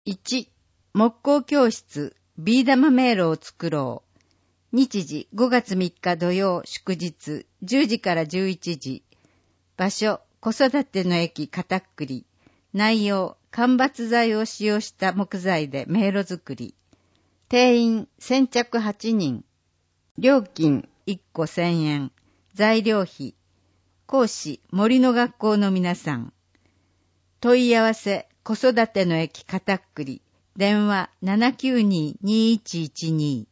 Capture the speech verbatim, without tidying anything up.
いち、木工教室ビー玉迷路を作ろう。日時ごがつみっか土曜祝日じゅうじからじゅういちじ。場所子育ての駅片っくり。内容間伐材を使用した木材で迷路作り。定員先着はちにん。料金いっこせんえん。材料費。講師森の学校の皆さん。問い合わせ子育ての駅片っくり。電話 ななきゅうに にいちいちに。